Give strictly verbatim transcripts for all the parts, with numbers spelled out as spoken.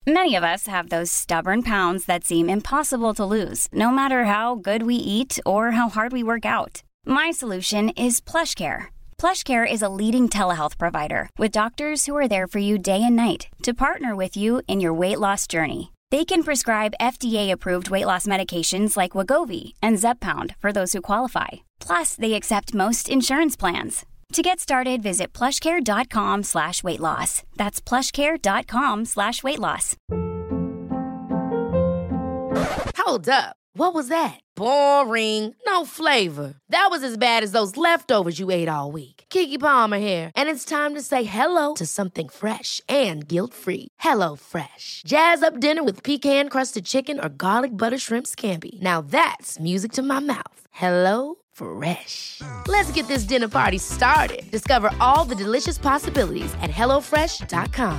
Many of us have those stubborn pounds that seem impossible to lose, no matter how good we eat or how hard we work out. My solution is PlushCare. PlushCare is a leading telehealth provider with doctors who are there for you day and night to partner with you in your weight loss journey. They can prescribe F D A-approved weight loss medications like Wegovy and Zepbound for those who qualify. Plus, they accept most insurance plans. To get started, visit plushcare.com slash weight loss. That's plushcare.com slash weight loss. Hold up. What was that? Boring. No flavor. That was as bad as those leftovers you ate all week. Keke Palmer here. And it's time to say hello to something fresh and guilt-free. Hello Fresh. Jazz up dinner with pecan-crusted chicken or garlic butter shrimp scampi. Now that's music to my mouth. Hello Fresh. Let's get this dinner party started. Discover all the delicious possibilities at hello fresh dot com.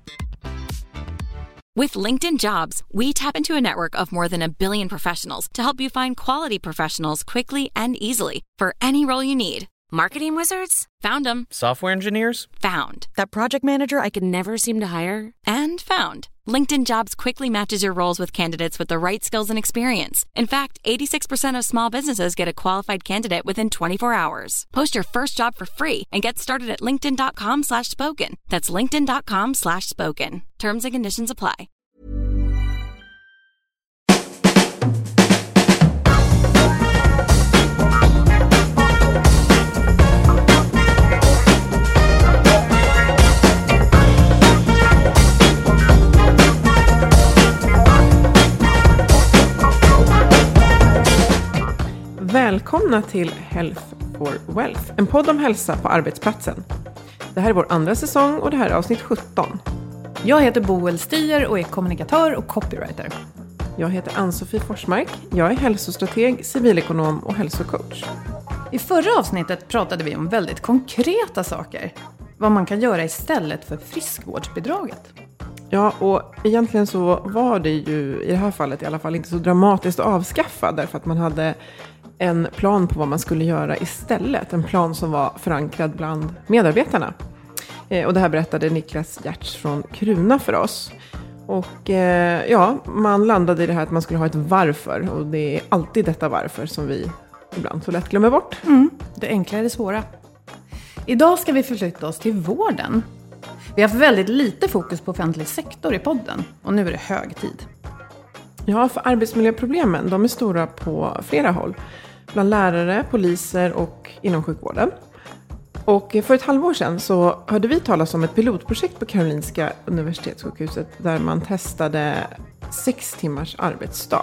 With LinkedIn Jobs, we tap into a network of more than a billion professionals to help you find quality professionals quickly and easily for any role you need. Marketing wizards? Found them. Software engineers? Found. That project manager I could never seem to hire? And found. LinkedIn Jobs quickly matches your roles with candidates with the right skills and experience. In fact, eighty-six percent of small businesses get a qualified candidate within twenty-four hours. Post your first job for free and get started at linkedin.com slash spoken. That's linkedin.com slash spoken. Terms and conditions apply. Välkomna till Health for Wealth, en podd om hälsa på arbetsplatsen. Det här är vår andra säsong och det här är avsnitt sjutton. Jag heter Boel Stier och är kommunikatör och copywriter. Jag heter Ann-Sofie Forsmark, jag är hälsostrateg, civilekonom och hälsocoach. I förra avsnittet pratade vi om väldigt konkreta saker. Vad man kan göra istället för friskvårdsbidraget. Ja, och egentligen så var det ju i det här fallet i alla fall inte så dramatiskt att avskaffa, därför att man hade en plan på vad man skulle göra istället. En plan som var förankrad bland medarbetarna. Eh, och det här berättade Niklas Giertz från Kruna för oss. Och eh, ja, man landade i det här att man skulle ha ett varför. Och det är alltid detta varför som vi ibland så lätt glömmer bort. Mm, det enkla är det svåra. Idag ska vi förflytta oss till vården. Vi har haft väldigt lite fokus på offentlig sektor i podden. Och nu är det hög tid. Ja, för arbetsmiljöproblemen, de är stora på flera håll. Bland lärare, poliser och inom sjukvården. Och för ett halvår sedan så hörde vi talas om ett pilotprojekt på Karolinska universitetssjukhuset där man testade sex timmars arbetsdag.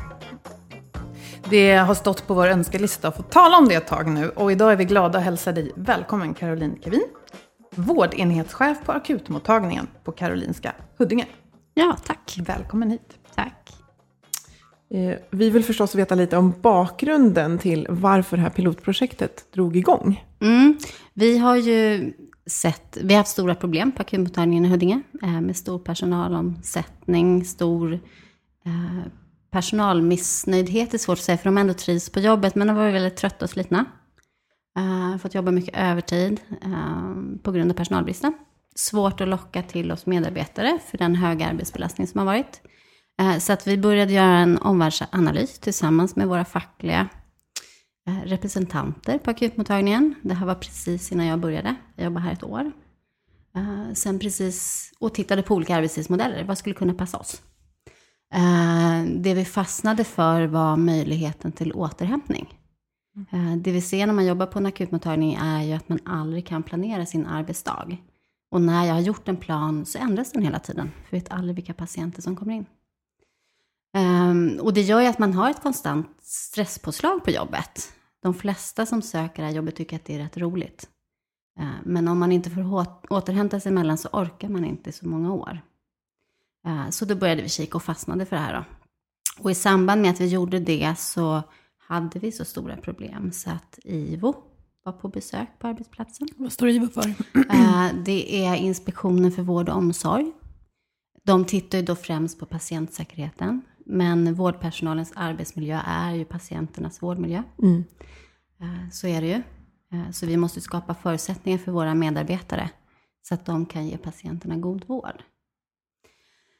Det har stått på vår önskelista att få tala om det ett tag nu. Och idag är vi glada att hälsa dig välkommen Caroline Kevin, vårdenhetschef på akutmottagningen på Karolinska Huddinge. Ja, tack. Välkommen hit. Tack. Vi vill förstås veta lite om bakgrunden till varför det här pilotprojektet drog igång. Mm. Vi har ju sett, vi har haft stora problem på akutmottagningen i Huddinge med stor personalomsättning, stor eh, personalmissnöjdhet är svårt att säga för de ändå trivs på jobbet, men de var väldigt trötta och slitna. Eh, fått jobba mycket övertid eh, på grund av personalbristen. Svårt att locka till oss medarbetare för den höga arbetsbelastning som har varit. Så att vi började göra en omvärldsanalys tillsammans med våra fackliga representanter på akutmottagningen. Det här var precis innan jag började. Jag jobbade här ett år. Sen precis och tittade på olika arbetstidsmodeller. Vad skulle kunna passa oss? Det vi fastnade för var möjligheten till återhämtning. Det vi ser när man jobbar på en akutmottagning är ju att man aldrig kan planera sin arbetsdag. Och när jag har gjort en plan så ändras den hela tiden. För vi vet aldrig vilka patienter som kommer in. Um, och det gör ju att man har ett konstant stresspåslag på jobbet. De flesta som söker det här jobbet tycker att det är rätt roligt. Uh, men om man inte får hå- återhämta sig emellan så orkar man inte så många år. Uh, så då började vi kika och fastnade för det här då. Och i samband med att vi gjorde det så hade vi så stora problem så att I V O var på besök på arbetsplatsen. Vad står I V O för? Uh, det är Inspektionen för vård och omsorg. De tittar ju då främst på patientsäkerheten. Men vårdpersonalens arbetsmiljö är ju patienternas vårdmiljö. Mm. Så är det ju. Så vi måste skapa förutsättningar för våra medarbetare. Så att de kan ge patienterna god vård.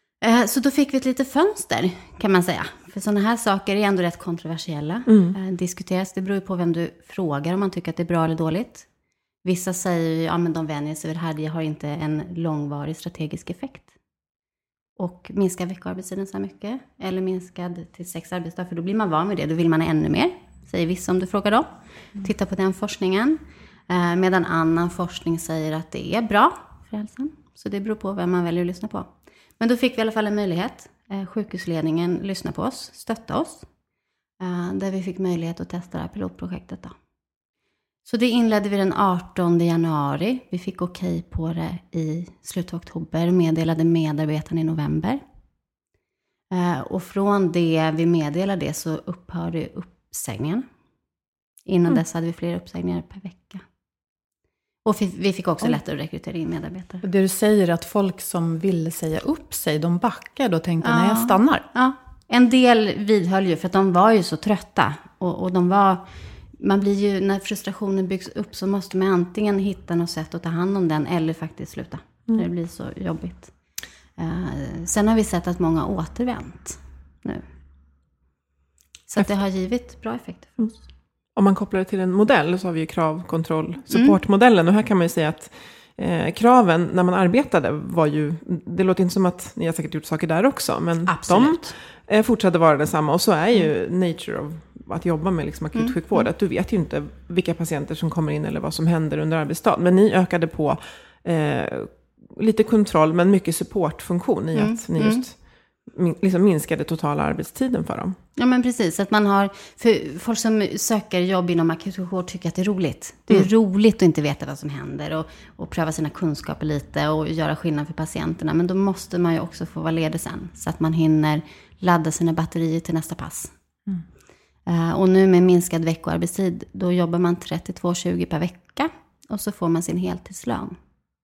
Så då fick vi ett litet fönster, kan man säga. För sådana här saker är ändå rätt kontroversiella. Mm. Diskuteras, det beror på vem du frågar om man tycker att det är bra eller dåligt. Vissa säger ja men de vänjer sig vid det här, det har inte en långvarig strategisk effekt. Och minskar veckoarbetstiden så här mycket, eller minskad till sex arbetsdagar, för då blir man van vid det, då vill man ännu mer, säger vissa om du frågar dem. Mm. Titta på den forskningen. Eh, medan annan forskning säger att det är bra för hälsan. Så det beror på vem man väljer att lyssna på. Men då fick vi i alla fall en möjlighet. Eh, sjukhusledningen lyssnade på oss, stötta oss. Eh, där vi fick möjlighet att testa det här pilotprojektet då. Så det inledde vi den artonde januari. Vi fick okej på det i slutet av oktober. Meddelade medarbetarna i november. Eh, och från det vi meddelade det så upphörde uppsägningen. Innan mm. dess hade vi fler uppsägningar per vecka. Och vi fick också lättare att rekrytera in medarbetare. Det du säger att folk som ville säga upp sig, de backade och tänkte ja. nej, jag stannar. Ja, en del vidhöll ju för att de var ju så trötta. Och, och de var, man blir ju, när frustrationen byggs upp så måste man antingen hitta något sätt att ta hand om den eller faktiskt sluta. Mm. När det blir så jobbigt. Uh, sen har vi sett att många har återvänt nu. Så att det har givit bra effekter för oss. Om man kopplar det till en modell så har vi ju krav, kontroll, supportmodellen. Och här kan man ju säga att eh, kraven när man arbetade var ju, det låter inte som att ni har säkert gjort saker där också. Men absolut. De eh, fortsatte vara detsamma. Och så är ju mm. nature of att jobba med liksom akutsjukvård. Mm. Att du vet ju inte vilka patienter som kommer in eller vad som händer under arbetsdagen. Men ni ökade på eh, lite kontroll men mycket supportfunktion i mm. att ni just min, liksom minskade totala arbetstiden för dem. Ja men precis, att man har, för folk som söker jobb inom akutsjukvård tycker att det är roligt. Det är mm. roligt att inte veta vad som händer och, och pröva sina kunskaper lite och göra skillnad för patienterna. Men då måste man ju också få vara ledig sen så att man hinner ladda sina batterier till nästa pass. Mm. Uh, och nu med minskad veckoarbetstid, då jobbar man trettiotvå tjugo per vecka och så får man sin heltidslön.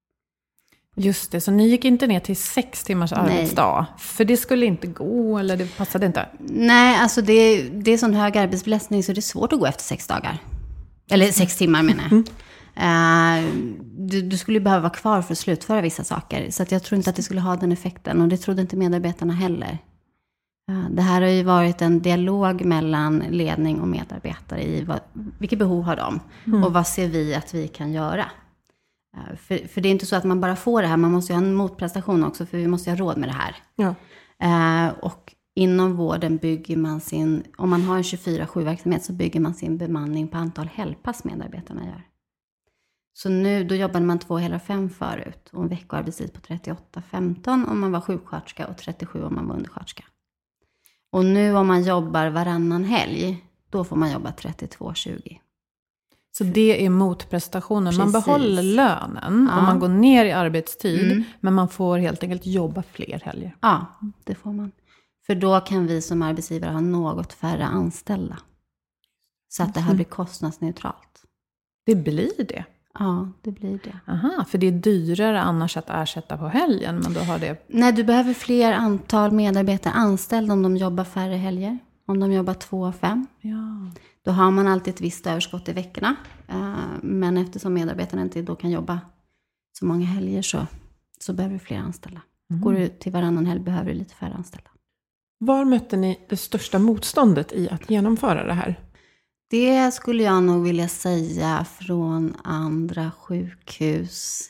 Just det, så ni gick inte ner till sex timmars Nej. arbetsdag? För det skulle inte gå, eller det passade inte? Nej, alltså det, det är sån hög arbetsbelastning så det är svårt att gå efter sex dagar. Eller sex timmar menar jag. Uh, du, du skulle behöva vara kvar för att slutföra vissa saker. Så att jag tror inte att det skulle ha den effekten. Och det trodde inte medarbetarna heller. Uh, det här har ju varit en dialog mellan ledning och medarbetare i vad, vilket behov har de? Mm. Och vad ser vi att vi kan göra? För, för det är inte så att man bara får det här. Man måste ju ha en motprestation också. För vi måste ju ha råd med det här. Ja. Eh, och inom vården bygger man sin... Om man har en tjugofyra sju-verksamhet så bygger man sin bemanning på antal helgpass medarbetarna gör. Så nu, då jobbade man två hela fem förut. Och en veckoarbetstid på trettioåtta femton om man var sjuksköterska. Och trettiosju om man var undersköterska. Och nu om man jobbar varannan helg. Då får man jobba trettiotvå tjugo. Så det är motprestationen. Precis. Man behåller lönen ja. om man går ner i arbetstid. Mm. Men man får helt enkelt jobba fler helger. Ja, det får man. För då kan vi som arbetsgivare ha något färre anställda. Så att det här blir kostnadsneutralt. Det blir det? Ja, det blir det. Aha, för det är dyrare annars att ersätta på helgen. Men då har det... Nej, du behöver fler antal medarbetare anställda om de jobbar färre helger. Om de jobbar två och fem. Ja. Då har man alltid ett visst överskott i veckorna. Men eftersom medarbetarna inte då kan jobba så många helger så, så behöver du fler anställda. Mm. Går du till varannan helg behöver du lite färre anställda. Var mötte ni det största motståndet i att genomföra det här? Det skulle jag nog vilja säga från andra sjukhus.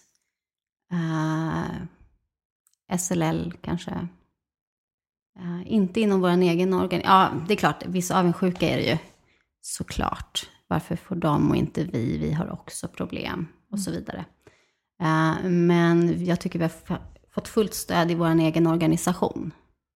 Uh, S L L kanske. Uh, inte inom vår egen organ. Ja, det är klart. Vissa avundsjuka är det ju. Såklart. Varför får de och inte vi? Vi har också problem. Och så vidare. Uh, men jag tycker vi har f- fått fullt stöd i vår egen organisation.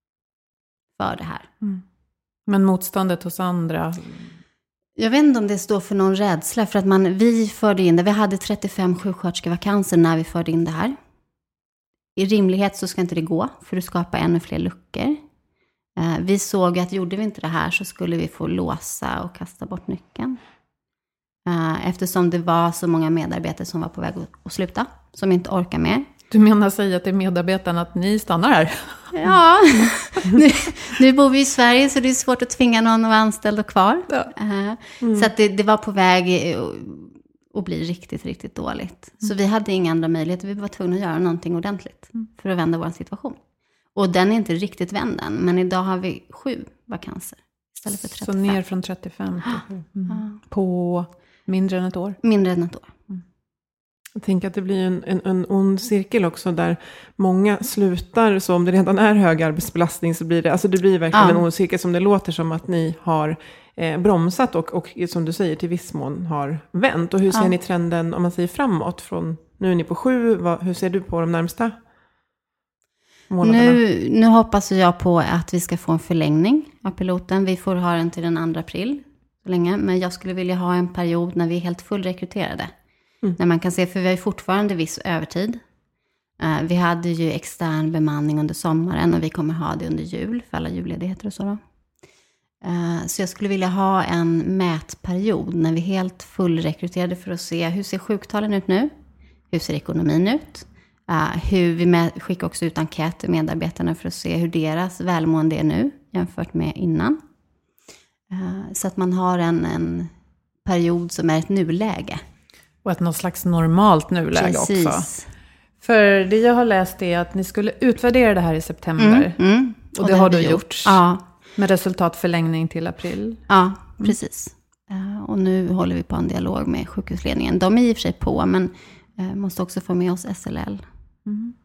För det här. Mm. Men motståndet hos andra... Jag vet inte om det står för någon rädsla. För att man, vi förde in det. Vi hade trettiofem sjuksköterskevakanser när vi förde in det här. I rimlighet så ska inte det gå. För att skapa ännu fler luckor. Eh, vi såg att gjorde vi inte det här så skulle vi få låsa och kasta bort nyckeln. Eh, eftersom det var så många medarbetare som var på väg att, att sluta. Som inte orkar mer. Du menar säga till medarbetarna att ni stannar här? Ja, nu, nu bor vi i Sverige så det är svårt att tvinga någon att vara anställd och kvar. Ja. Uh, mm. Så att det, det var på väg att bli riktigt, riktigt dåligt. Mm. Så vi hade inga andra möjligheter. Vi var tvungna att göra någonting ordentligt mm. för att vända vår situation. Och den är inte riktigt vänd än, men idag har vi sju vakanser istället för trettiofem. Så ner från trettiofem till sju. Mm. Mm. På mindre än ett år? Mindre än ett år. Mm. Jag tänker att det blir en, en, en ond cirkel också där många slutar, så om det redan är hög arbetsbelastning så blir det, alltså det blir verkligen ja. en ond cirkel som det låter som att ni har eh, bromsat och, och som du säger till viss mån har vänt. Och hur ser ja. ni trenden om man säger framåt? Från, nu är ni på sju, vad, hur ser du på de närmsta månaderna? Nu, nu hoppas jag på att vi ska få en förlängning av piloten. Vi får ha den till den andra april så länge, men jag skulle vilja ha en period när vi är helt fullrekryterade. Mm. När man kan se, för vi har ju fortfarande viss övertid. Uh, vi hade ju extern bemanning under sommaren och vi kommer ha det under jul för alla julledigheter och så då. Uh, så jag skulle vilja ha en mätperiod när vi är helt fullrekryterade för att se hur ser sjuktalen ut nu? Hur ser ekonomin ut? Uh, hur vi med, skickar också ut enkät till medarbetarna för att se hur deras välmående är nu jämfört med innan. Uh, så att man har en, en period som är ett nuläge. Och ett något slags normalt nuläge Precis. också. För det jag har läst är att ni skulle utvärdera det här i september. Mm, mm. Och, och det, det har du gjort. gjort. Ja. Med resultatförlängning till april. Ja, precis. Mm. Uh, och nu håller vi på en dialog med sjukhusledningen. De är i och för sig på, men uh, måste också få med oss S L L. Mm.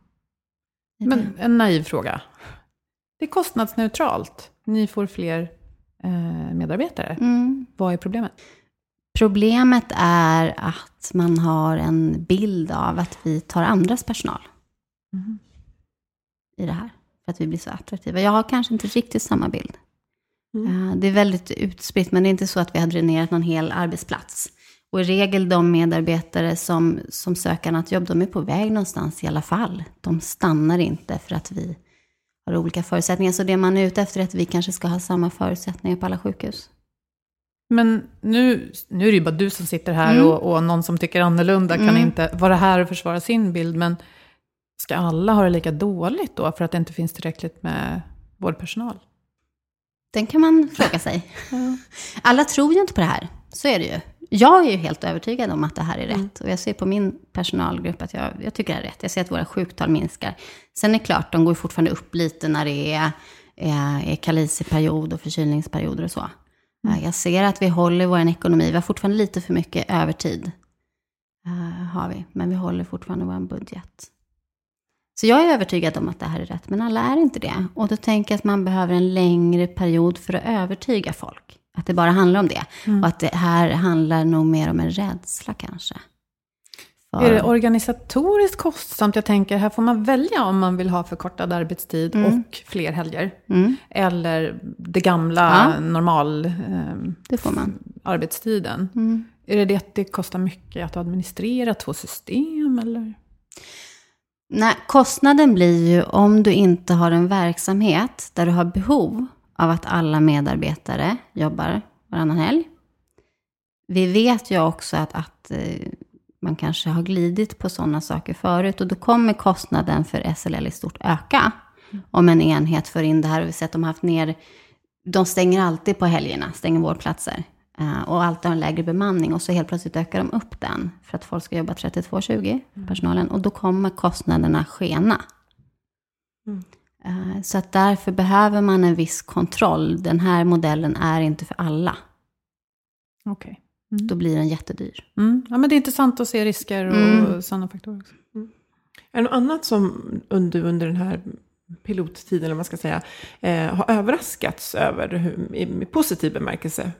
Men en naiv fråga. Det är kostnadsneutralt. Ni får fler uh, medarbetare. Mm. Vad är problemet? Problemet är att man har en bild av att vi tar andras personal mm. i det här. För att vi blir så attraktiva. Jag har kanske inte riktigt samma bild. Mm. Det är väldigt utspritt, men det är inte så att vi har dränerat någon hel arbetsplats. Och i regel de medarbetare som, som söker annat jobb, de är på väg någonstans i alla fall. De stannar inte för att vi har olika förutsättningar. Så det man är ute efter är att vi kanske ska ha samma förutsättningar på alla sjukhus. Men nu, nu är det ju bara du som sitter här mm. och, och någon som tycker annorlunda mm. kan inte vara här och försvara sin bild. Men ska alla ha det lika dåligt då för att det inte finns tillräckligt med vårdpersonal? Den kan man fråga sig. Alla tror ju inte på det här, så är det ju. Jag är ju helt övertygad om att det här är rätt. Mm. Och jag ser på min personalgrupp att jag, jag tycker det är rätt. Jag ser att våra sjuktal minskar. Sen är det klart, de går fortfarande upp lite när det är, är, är kaliseperiod och förkylningsperioder och så. Mm. Jag ser att vi håller vår ekonomi. Vi har fortfarande lite för mycket övertid. Uh, har vi. Men vi håller fortfarande vår budget. Så jag är övertygad om att det här är rätt. Men alla är inte det. Och då tänker jag att man behöver en längre period för att övertyga folk. Att det bara handlar om det. Mm. Och att det här handlar nog mer om en rädsla kanske. För... Är det organisatoriskt kostsamt? Jag tänker, här får man välja om man vill ha förkortad arbetstid mm. och fler helger. Mm. Eller det gamla ja. normal eh, det får man. arbetstiden. Mm. Är det det att det kostar mycket att administrera två system? Eller? Nej, kostnaden blir ju om du inte har en verksamhet där du har behov av att alla medarbetare jobbar varannan helg. Vi vet ju också att, att man kanske har glidit på sådana saker förut. Och då kommer kostnaden för S L L i stort öka. Mm. Om en enhet för in det här. Och vi ser att de har haft ner, de stänger alltid på helgerna, stänger vårdplatser. Uh, och alltid har en lägre bemanning. Och så helt plötsligt ökar de upp den. För att folk ska jobba trettiotvå tjugo, mm. personalen. Och då kommer kostnaderna skena. Mm. Uh, så att därför behöver man en viss kontroll. Den här modellen är inte för alla. Okej. Okay. Mm. Då blir den jättedyr. Mm. Ja, men det är intressant att se risker och mm. sådana faktorer också. Mm. Är det något annat som under, under den här pilottiden, eller vad man ska säga, eh, har överraskats över hur, i, i positiv bemärkelse?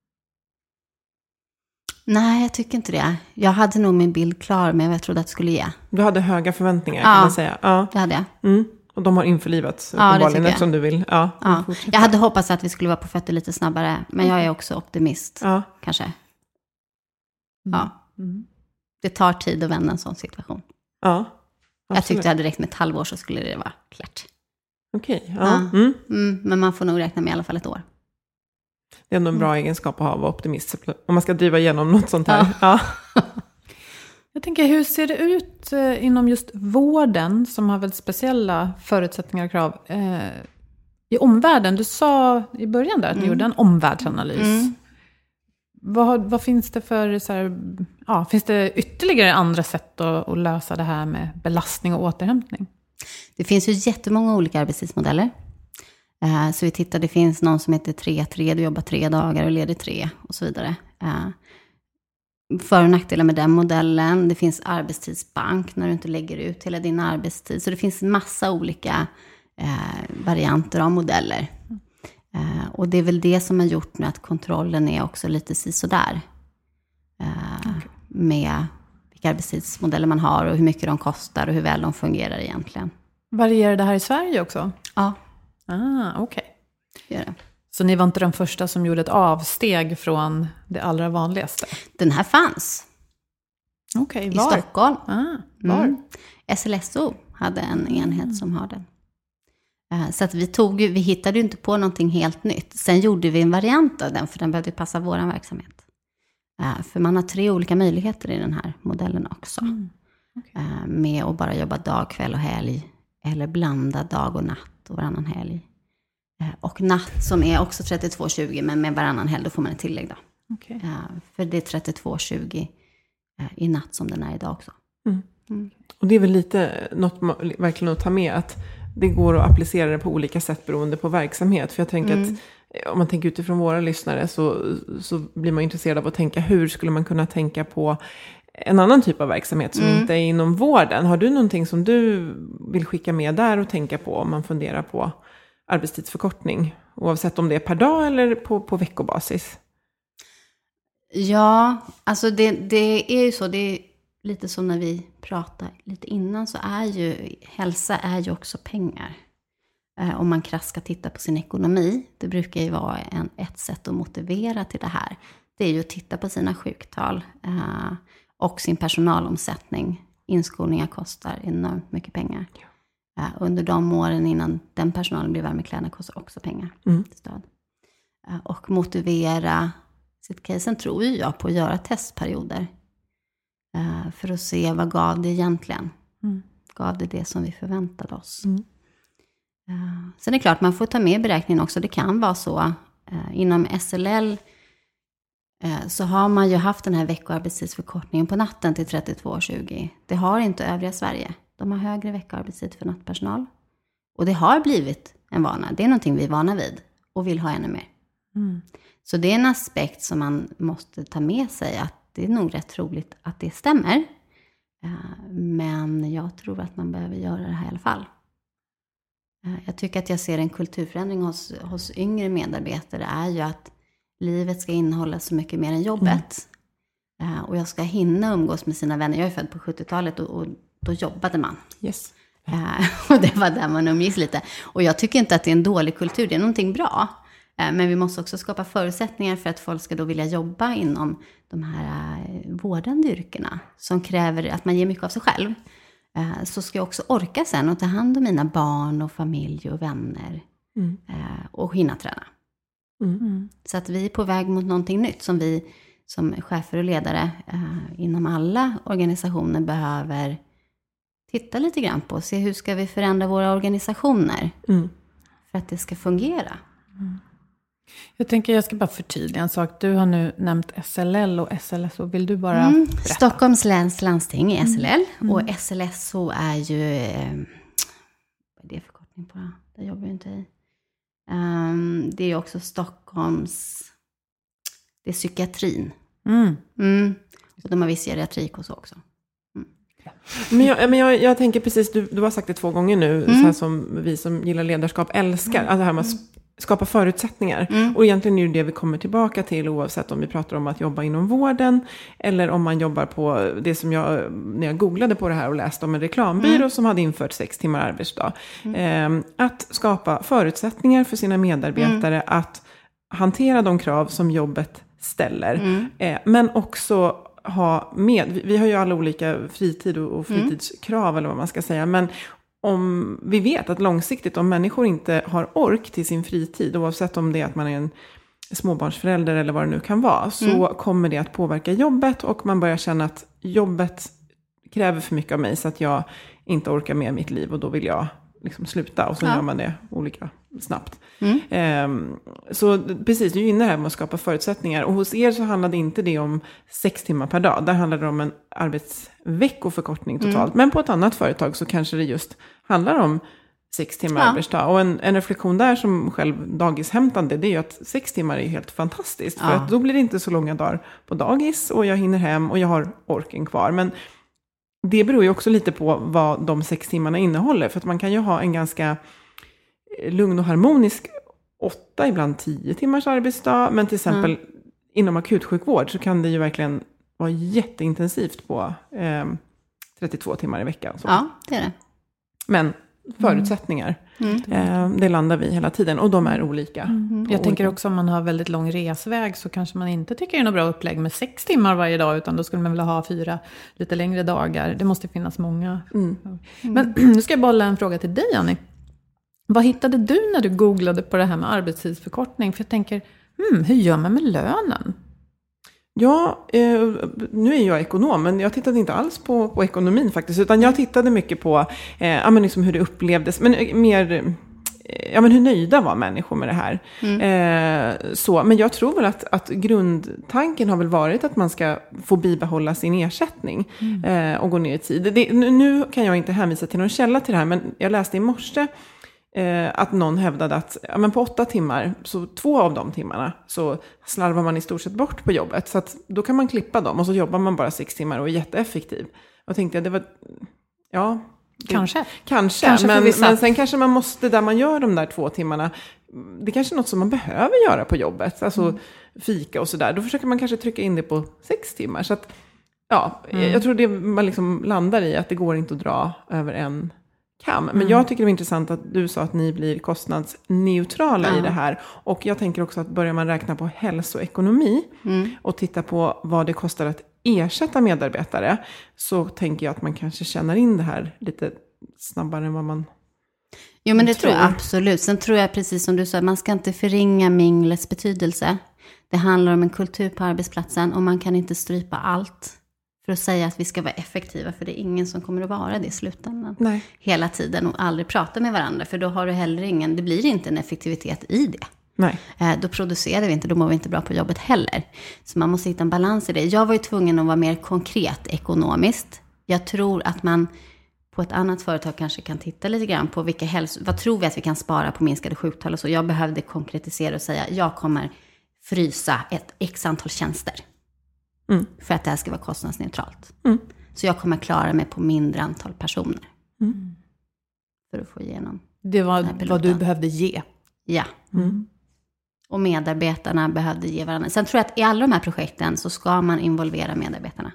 Nej, jag tycker inte det. Jag hade nog min bild klar med vad jag trodde att det skulle ge. Du hade höga förväntningar, ja, kan man säga. Ja, det hade jag. Mm. Och de har införlivats ja, uppenbarligen som du vill. Ja, ja. Jag hade hoppats att vi skulle vara på fötter lite snabbare. Men jag är också optimist, ja. kanske. Mm. Ja. Mm. Det tar tid att vända en sån situation. Ja, absolut. Jag tyckte det hade räckt med ett halvår så skulle det vara klart. Okej, okay, ja. ja. Mm. Mm, men man får nog räkna med i alla fall ett år. Det är ändå en bra mm. egenskap att ha, vara optimist. Om man ska driva igenom något sånt här. Ja. Ja. Jag tänker, hur ser det ut eh, inom just vården som har väldigt speciella förutsättningar och krav eh, i omvärlden? Du sa i början där att mm. ni gjorde en omvärldsanalys. Mm. Vad, vad finns det för, så här, ja, finns det ytterligare andra sätt att, att lösa det här med belastning och återhämtning? Det finns ju jättemånga olika arbetstidsmodeller. Uh, så vi tittar, det finns någon som heter tre tre, du jobbar tre dagar och leder tre och så vidare. Uh, för- och nackdelar med den modellen. Det finns arbetstidsbank när du inte lägger ut hela din arbetstid. Så det finns massa olika uh, varianter av modeller. Uh, och det är väl det som har gjort nu att kontrollen är också lite sisådär. Uh, okay. Med vilka arbetstidsmodeller man har och hur mycket de kostar och hur väl de fungerar egentligen. Varierar det här i Sverige också? Ja. Ah, okej. Okay. Gör det. Så ni var inte den första som gjorde ett avsteg från det allra vanligaste? Den här fanns. Okej, okay, var? I Stockholm. Ah, var? Mm. S L S O hade en enhet mm. som har den. Uh, så att vi, tog, vi hittade ju inte på någonting helt nytt. Sen gjorde vi en variant av den, för den behövde passa vår verksamhet. Uh, för man har tre olika möjligheter i den här modellen också. Mm. Okay. Uh, med att bara jobba dag, kväll och helg. Eller blanda dag och natt och varannan helg. Uh, och natt som är också trettiotvå tjugo, men med varannan helg då får man ett tillägg då. Okay. Uh, för det är trettiotvå tjugo uh, i natt som den är idag också. Mm. Mm. Och det är väl lite något man, verkligen att ta med, att det går att applicera det på olika sätt beroende på verksamhet. För jag tänker mm. att om man tänker utifrån våra lyssnare så, så blir man intresserad av att tänka, hur skulle man kunna tänka på en annan typ av verksamhet som mm. inte är inom vården. Har du någonting som du vill skicka med där och tänka på om man funderar på arbetstidsförkortning? Oavsett om det är per dag eller på, på veckobasis. Ja, alltså det, det är ju så. Det är lite som när vi pratade lite innan, så är ju hälsa är ju också pengar. Eh, om man krasst ska titta på sin ekonomi, det brukar ju vara en, ett sätt att motivera till det här. Det är ju att titta på sina sjuktal eh, och sin personalomsättning. Inskolningar kostar enormt mycket pengar. Eh, under de åren innan den personalen blir varm i kläderna kostar också pengar. Mm. Stöd. Eh, och motivera sitt case. Sen tror ju jag på att göra testperioder. Uh, för att se vad gav det egentligen. Mm. Gav det det som vi förväntade oss. Mm. Uh, sen är det klart, man får ta med beräkningen också. Det kan vara så. Uh, inom S L L uh, så har man ju haft den här veckoarbetstidsförkortningen på natten till trettiotvå tjugo. Det har inte övriga Sverige. De har högre veckoarbetstid för nattpersonal. Och det har blivit en vana. Det är någonting vi är vana vid. Och vill ha ännu mer. Mm. Så det är en aspekt som man måste ta med sig, att det är nog rätt troligt att det stämmer. Men jag tror att man behöver göra det här i alla fall. Jag tycker att jag ser en kulturförändring hos, hos yngre medarbetare. är ju att livet ska innehålla så mycket mer än jobbet. Mm. Och jag ska hinna umgås med sina vänner. Jag är född på sjuttiotalet och, och då jobbade man. Yes. Och det var där man umgicks lite. Och jag tycker inte att det är en dålig kultur. Det är någonting bra. Men vi måste också skapa förutsättningar för att folk ska då vilja jobba inom de här vårdande yrkena som kräver att man ger mycket av sig själv. Så ska jag också orka sen och ta hand om mina barn och familj och vänner mm. och hinna träna. Mm. Så att vi är på väg mot någonting nytt som vi som chefer och ledare inom alla organisationer behöver titta lite grann på. Se hur ska vi förändra våra organisationer mm. för att det ska fungera. Mm. Jag tänker jag ska bara förtydliga en sak. Du har nu nämnt S L L och S L S O. Vill du bara mm. berätta? Stockholms läns landsting är S L L. Mm. Och S L S O är ju... Eh, vad är det förkortning på? Det jobbar jag inte i. Um, det är också Stockholms... Det är psykiatrin. Mm. Mm. Och de har viss geriatrik och så också. Mm. Men, jag, men jag, jag tänker precis, du, du har sagt det två gånger nu. Mm. Så här som vi som gillar ledarskap älskar. Mm. Alltså det här med att skapa förutsättningar. Mm. Och egentligen är det det vi kommer tillbaka till, oavsett om vi pratar om att jobba inom vården eller om man jobbar på det som jag, när jag googlade på det här och läste om en reklambyrå mm. som hade infört sex timmar arbetsdag. Mm. Eh, att skapa förutsättningar för sina medarbetare mm. att hantera de krav som jobbet ställer. Mm. Eh, men också ha med, vi, vi har ju alla olika fritid och, och fritidskrav mm. eller vad man ska säga, men om vi vet att långsiktigt, om människor inte har ork till sin fritid, oavsett om det är att man är en småbarnsförälder eller vad det nu kan vara, så mm. kommer det att påverka jobbet och man börjar känna att jobbet kräver för mycket av mig så att jag inte orkar med mitt liv och då vill jag liksom sluta, och så ja. gör man det olika snabbt. Mm. Um, så precis, du är inne här med att skapa förutsättningar, och hos er så handlade inte det om sex timmar per dag, där handlade det om en arbetsveckoförkortning totalt, mm. men på ett annat företag så kanske det just handlar om sex timmar Ja. arbetsdag. Och en, en reflektion där som själv dagishämtande, det är ju att sex timmar är helt fantastiskt. För Ja. att då blir det inte så långa dagar på dagis och jag hinner hem och jag har orken kvar. Men det beror ju också lite på vad de sex timmarna innehåller. För att man kan ju ha en ganska lugn och harmonisk åtta, ibland tio timmars arbetsdag. Men till exempel mm. inom akutsjukvård så kan det ju verkligen vara jätteintensivt på eh, trettiotvå timmar i veckan. Så. Ja, det är det. Men förutsättningar, mm. eh, det landar vi hela tiden. Och de är olika. Mm. Jag tänker också om man har väldigt lång resväg så kanske man inte tycker det är något bra upplägg med sex timmar varje dag. Utan då skulle man vilja ha fyra lite längre dagar. Det måste finnas många. Mm. Men nu ska jag bolla en fråga till dig, Annie. Vad hittade du när du googlade på det här med arbetstidsförkortning? För jag tänker, hmm, hur gör man med lönen? Ja, eh, nu är jag ekonom, men jag tittade inte alls på, på ekonomin faktiskt. Utan jag tittade mycket på eh, ja, men liksom hur det upplevdes. Men eh, mer, eh, ja, men hur nöjda var människor med det här. Mm. Eh, så, men jag tror väl att, att grundtanken har väl varit att man ska få bibehålla sin ersättning. Mm. Eh, och gå ner i tid. Det, nu kan jag inte hänvisa till någon källa till det här, men jag läste i morse att någon hävdade att ja, men på åtta timmar, så två av de timmarna så slarvar man i stort sett bort på jobbet. Så att då kan man klippa dem och så jobbar man bara sex timmar och är jätteeffektiv. Och tänkte jag, det var, ja. Det, kanske. Kanske, kanske men, men sen kanske man måste, där man gör de där två timmarna, det är kanske något som man behöver göra på jobbet. Alltså mm. fika och sådär. Då försöker man kanske trycka in det på sex timmar. Så att, ja, mm. jag tror det man liksom landar i att det går inte att dra över en kam. Men mm. jag tycker det är intressant att du sa att ni blir kostnadsneutrala ja. i det här. Och jag tänker också att börjar man räkna på hälsoekonomi mm. och titta på vad det kostar att ersätta medarbetare, så tänker jag att man kanske känner in det här lite snabbare än vad man Jo, men det tror jag absolut. Sen tror jag precis som du sa, man ska inte förringa minglets betydelse. Det handlar om en kultur på arbetsplatsen och man kan inte strypa allt för att säga att vi ska vara effektiva, för det är ingen som kommer att vara det i slutändan. Nej. Hela tiden och aldrig prata med varandra, för då har du heller ingen, det blir inte en effektivitet i det. Nej. Eh, då producerar vi inte, då mår vi inte bra på jobbet heller. Så man måste hitta en balans i det. Jag var ju tvungen att vara mer konkret ekonomiskt. Jag tror att man på ett annat företag kanske kan titta lite grann på vilka hälso, vad tror vi att vi kan spara på minskade sjuktal och så. Jag behövde konkretisera och säga, jag kommer frysa ett x antal tjänster. Mm. För att det här ska vara kostnadsneutralt. Mm. Så jag kommer klara mig på mindre antal personer. Mm. För att få igenom. Det var vad du behövde ge. Ja. Mm. Och medarbetarna behövde ge varandra. Sen tror jag att i alla de här projekten så ska man involvera medarbetarna.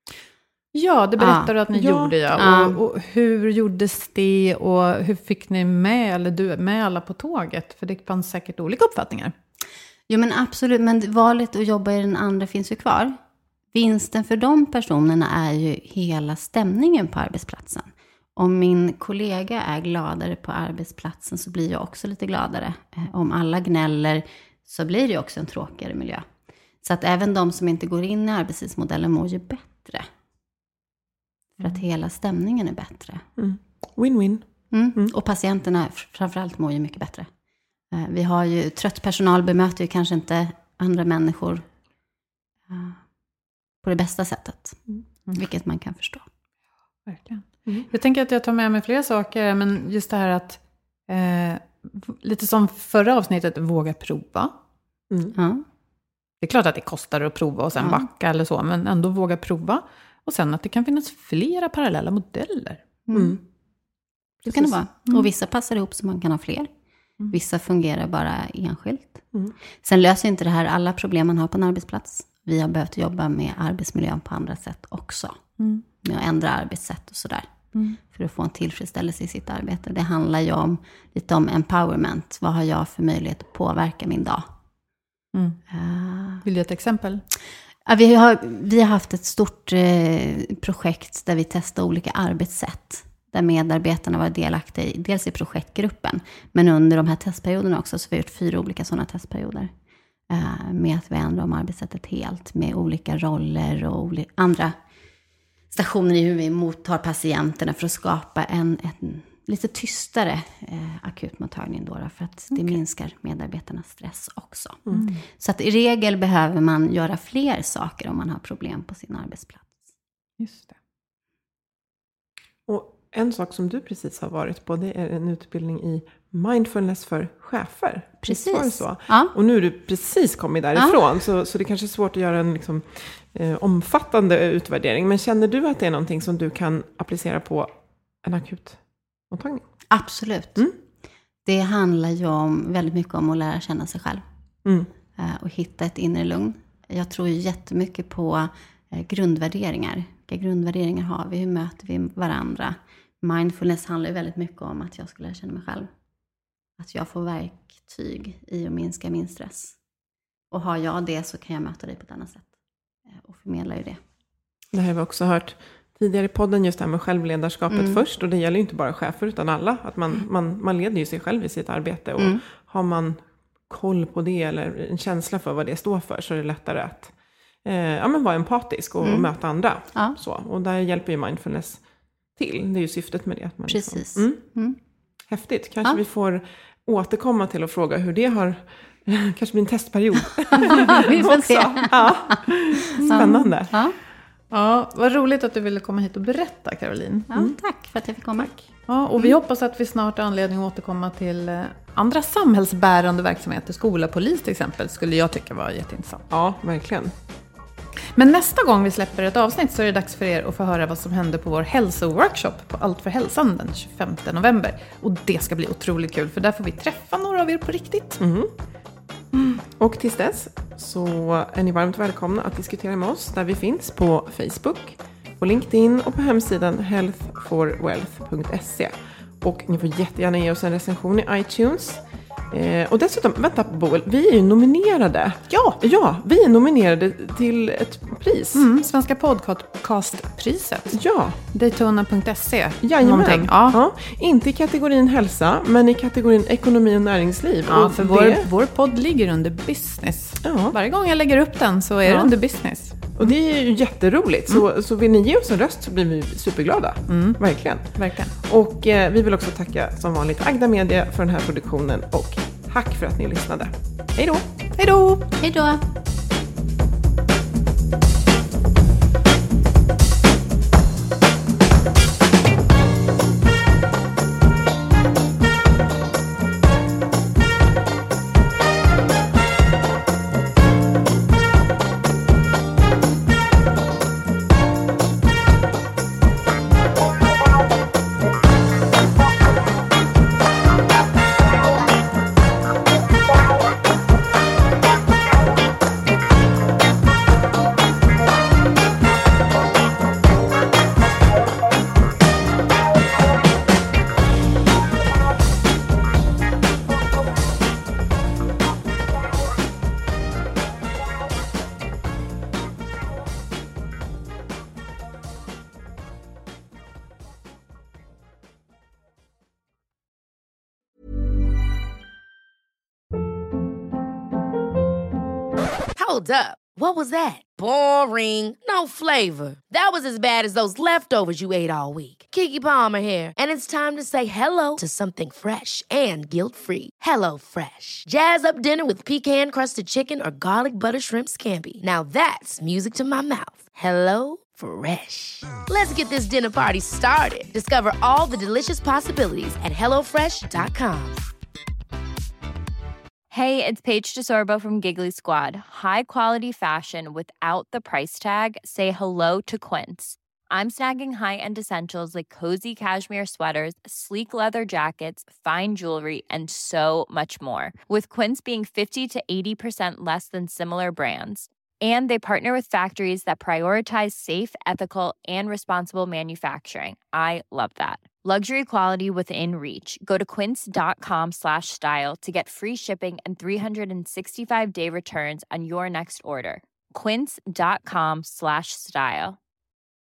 Ja, det berättar du att ni ja. gjorde. Ja. Ja. Och, och hur gjordes det och hur fick ni med, eller du med alla på tåget? För det fanns säkert olika uppfattningar. Jo, men absolut. Men valet att jobba i den andra finns ju kvar. Vinsten för de personerna är ju hela stämningen på arbetsplatsen. Om min kollega är gladare på arbetsplatsen så blir jag också lite gladare. Om alla gnäller så blir det också en tråkigare miljö. Så att även de som inte går in i arbetstidsmodellen mår ju bättre. För att hela stämningen är bättre. Mm. Win-win. Mm. Mm. Och patienterna framförallt mår ju mycket bättre. Vi har ju, trött personal bemöter ju kanske inte andra människor på det bästa sättet. Mm. Vilket man kan förstå. Verkligen. Mm. Jag tänker att jag tar med mig flera saker. Men just det här att eh, lite som förra avsnittet, våga prova. Mm. Ja. Det är klart att det kostar att prova och sen ja. backa eller så. Men ändå våga prova. Och sen att det kan finnas flera parallella modeller. Mm. Mm. Det kan det vara. Mm. Och vissa passar ihop så man kan ha fler. Mm. Vissa fungerar bara enskilt. Mm. Sen löser inte det här alla problem man har på en arbetsplats. Vi har behövt jobba med arbetsmiljön på andra sätt också. Mm. Med att ändra arbetssätt och sådär. Mm. För att få en tillfredsställelse i sitt arbete. Det handlar ju om lite om empowerment. Vad har jag för möjlighet att påverka min dag? Mm. Uh, Vill du ett exempel? Ja, vi, har, vi har haft ett stort eh, projekt där vi testar olika arbetssätt. Där medarbetarna var delaktiga i, dels i projektgruppen. Men under de här testperioderna också så har vi gjort fyra olika sådana testperioder. Uh, med att vi ändrar om arbetssättet helt. Med olika roller och oli- andra stationer i hur vi mottar patienterna. För att skapa en, en lite tystare eh, akutmottagning då. För att det okay. minskar medarbetarnas stress också. Mm. Så att i regel behöver man göra fler saker om man har problem på sin arbetsplats. Just det. Och en sak som du precis har varit på, det är en utbildning i mindfulness för chefer. Precis. Var det så? Ja. Och nu är du precis kommit därifrån, ja. så, så det är kanske är svårt att göra en liksom, eh, omfattande utvärdering. Men känner du att det är någonting som du kan applicera på en akut mottagning? Absolut. Mm. Det handlar ju om, väldigt mycket om att lära känna sig själv. Mm. Eh, och hitta ett inre lugn. Jag tror ju jättemycket på eh, grundvärderingar. Vilka grundvärderingar har vi? Hur möter vi varandra? Mindfulness handlar ju väldigt mycket om att jag ska lära känna mig själv. Att jag får verktyg i att minska min stress. Och har jag det så kan jag möta dig på ett annat sätt. Och förmedla ju det. Det här har vi också hört tidigare i podden, just det här med självledarskapet mm. först. Och det gäller ju inte bara chefer utan alla. Att man, mm. man, man leder ju sig själv i sitt arbete. Och mm. har man koll på det eller en känsla för vad det står för, så är det lättare att eh, ja, men vara empatisk och, mm. och möta andra. Ja. Så. Och där hjälper ju mindfulness till. Det är ju syftet med det. Att man Precis. Liksom, mm. Mm. Häftigt. Kanske ja. vi får återkomma till och fråga hur det har... Kanske blir en testperiod. Vi får se. Ja. Spännande. Ja. Ja, vad roligt att du ville komma hit och berätta, Caroline. Ja, mm. Tack för att jag fick komma. Tack. Ja, och vi hoppas att vi snart har anledning att återkomma till andra samhällsbärande verksamheter. Skola, polis till exempel, skulle jag tycka var jätteintressant. Ja, verkligen. Men nästa gång vi släpper ett avsnitt så är det dags för er att få höra vad som hände på vår hälsoworkshop på Allt för hälsan den tjugofemte november. Och det ska bli otroligt kul, för där får vi träffa några av er på riktigt. Mm. Mm. Och tills dess så är ni varmt välkomna att diskutera med oss där vi finns på Facebook, på LinkedIn och på hemsidan health for wealth punkt se. Och ni får jättegärna ge oss en recension i iTunes. Eh, och dessutom, vänta Boel, vi är ju nominerade. Ja! Ja, vi är nominerade till ett pris. Mm, Svenska podcastpriset. Ja. Daytona punkt se. Jajamän. Ja. Ja. Inte i kategorin hälsa, men i kategorin ekonomi och näringsliv. Ja, och för det... vår, vår podd ligger under business. Ja. Varje gång jag lägger upp den så är ja. det under business. Och det är ju jätteroligt. Mm. Så, så vill ni ge oss en röst så blir vi superglada. Mm. Verkligen. Verkligen. Och eh, vi vill också tacka som vanligt Agda Media för den här produktionen. Och tack för att ni lyssnade. Hej då! Hej då! Hej då! Hold up. What was that? Boring. No flavor. That was as bad as those leftovers you ate all week. Keke Palmer here, and it's time to say hello to something fresh and guilt-free. Hello Fresh. Jazz up dinner with pecan-crusted chicken or garlic butter shrimp scampi. Now that's music to my mouth. Hello Fresh. Let's get this dinner party started. Discover all the delicious possibilities at hello fresh dot com. Hey, it's Paige DeSorbo from Giggly Squad. High quality fashion without the price tag. Say hello to Quince. I'm snagging high-end essentials like cozy cashmere sweaters, sleek leather jackets, fine jewelry, and so much more. With Quince being fifty to eighty percent less than similar brands. And they partner with factories that prioritize safe, ethical, and responsible manufacturing. I love that. Luxury quality within reach. Go to quince.com slash style to get free shipping and three sixty-five day returns on your next order. Quince.com slash style.